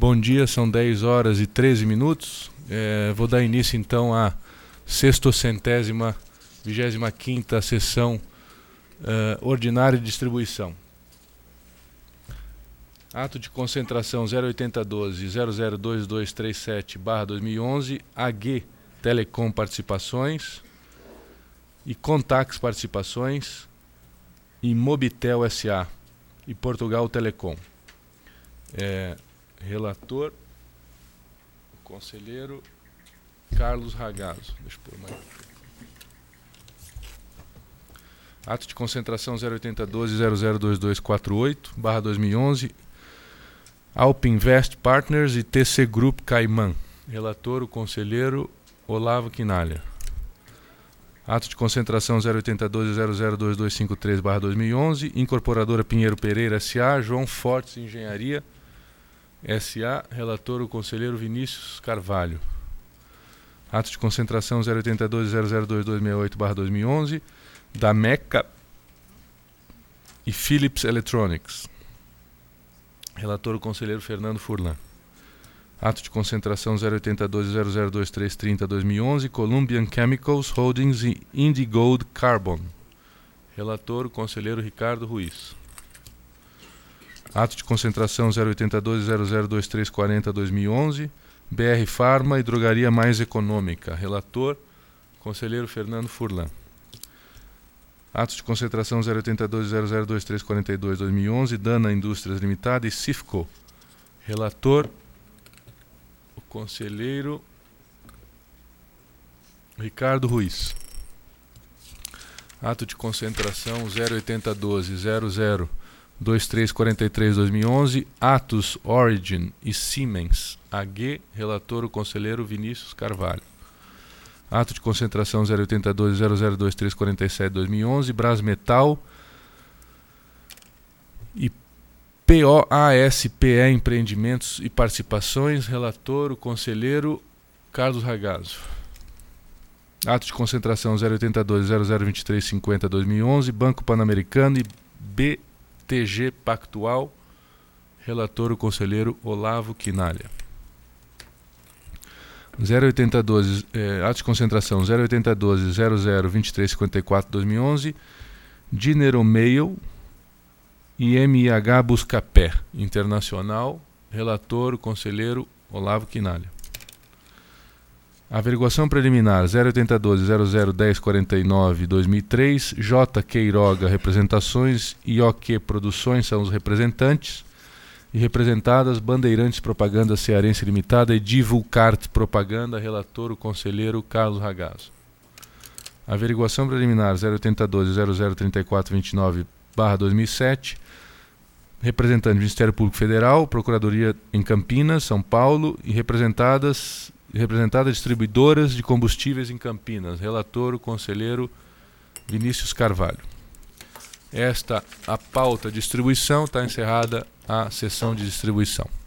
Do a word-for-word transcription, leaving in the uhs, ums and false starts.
Bom dia, são dez horas e treze minutos. É, vou dar início então à sextocentésima, vigésima quinta sessão uh, ordinária de distribuição. Ato de concentração zero oitenta doze zero zero dois dois três sete barra dois mil e onze, A G Telecom Participações e Contax Participações e Mobitel S A e Portugal Telecom. É, relator, conselheiro Carlos Ragazzo. Deixa eu pôr mais. Ato de concentração zero oitenta doze zero zero dois dois quatro oito barra dois mil e onze, Alpinvest Partners e T C Group Cayman. Relator, o conselheiro Olavo Quinalha. Ato de concentração zero oitenta doze zero zero dois dois cinco três barra dois mil e onze, Incorporadora Pinheiro Pereira S A, João Fortes Engenharia S A. Relator, o conselheiro Vinícius Carvalho. Ato de concentração zero oitenta doze zero zero dois dois seis oito barra dois mil e onze, da Meca e Philips Electronics. Relator, o conselheiro Fernando Furlan. Ato de concentração zero oitenta doze zero zero dois três três zero dois mil e onze, Columbian Chemicals Holdings e Indigold Carbon. Relator, o conselheiro Ricardo Ruiz. Ato de concentração zero oitenta doze zero zero dois três quatro zero dois mil e onze, B R Pharma e Drogaria Mais Econômica. Relator, conselheiro Fernando Furlan. Ato de concentração zero oitenta doze zero zero dois três quatro dois dois mil e onze, Dana Indústrias Limitada e Cifco. Relator, o conselheiro Ricardo Ruiz. Ato de concentração zero oitenta doze zero zero dois três quatro três dois mil e onze, Atos Origin e Siemens A G. Relator, o conselheiro Vinícius Carvalho. Ato de concentração zero oitenta doze zero zero dois três quatro sete dois mil e onze, Brasmetal e P O A S P E Empreendimentos e Participações. Relator, o conselheiro Carlos Ragazzo. Ato de concentração zero oitenta doze zero zero dois três cinco zero dois mil e onze, Banco Pan-Americano e B T G Pactual. Relator, o conselheiro Olavo Quinalha. zero oitenta doze, eh, ato de concentração zero oitenta doze zero zero dois três cinco quatro dois mil e onze, Dinero Mail e M I H Buscapé Internacional. Relator, o conselheiro Olavo Quinalha. Averiguação preliminar zero oitenta doze zero zero dez quarenta e nove dois mil e três, J. Queiroga Representações e O Q Produções são os representantes, e representadas Bandeirantes Propaganda Cearense Limitada e Divulcart Propaganda. Relator, o conselheiro Carlos Ragazzo. Averiguação preliminar zero oitenta doze zero zero trinta e quatro vinte e nove barra dois mil e sete, representante do Ministério Público Federal, Procuradoria em Campinas, São Paulo, e representadas representadas distribuidoras de combustíveis em Campinas. Relator, o conselheiro Vinícius Carvalho. Esta a pauta de distribuição. Está encerrada a sessão de distribuição.